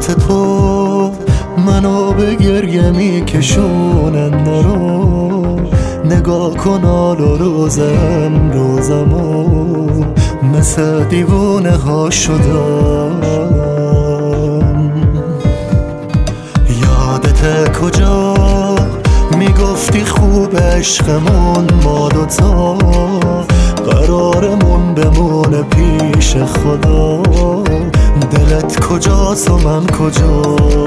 چشمات تو منو به گریه میکشونن. نرو نگاه کن حالا روزمو مثل دیوونه ها شدم. یادت کجا میگفتی خوب عشقمون ما دوتا قرارمون بمونه پیش خدا. دلت کجاست و من کجا؟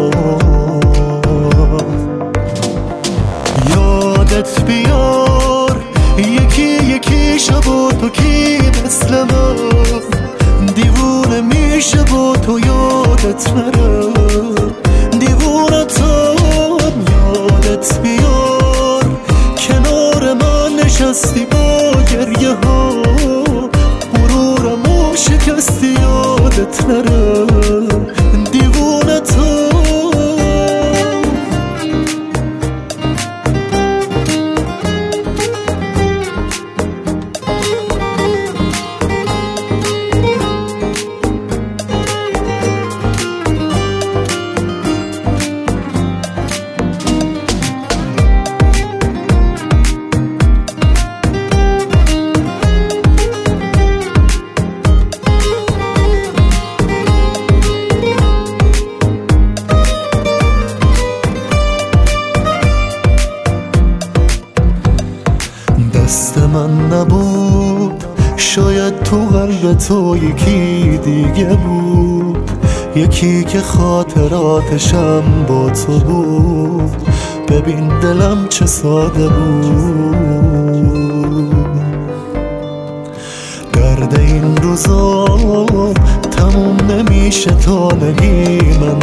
یادت بیار یکی شبا تو کی مثل من دیوونه میشه با تو یادت نره دیوونه تو. یادت بیار کنار من نشستی با گریه ها غرورمو شکستی یادت نره دیوونه تو. دست من نبود شاید تو قلب تو یکی دیگه بود. یکی که خاطراتشم با تو بود. ببین دلم چه ساده بود. درد این روزا تموم نمیشه تا نگی من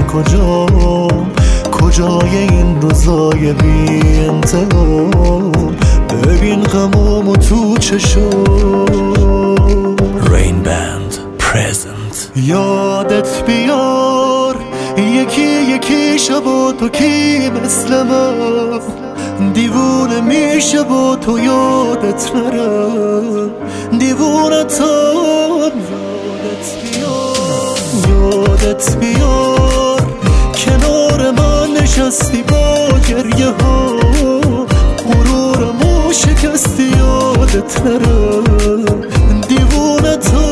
کجای این روزای بی انتها. ببین غمامو تو چشم Rain Band Present. یادت بیار یکی شبا تو کی مثل من دیوونه میشه با تو یادت نره دیوونه تو. یادت بیار کنار من نشستی با گریه ها غرورمو شکستی یادت نره دیوونه تو.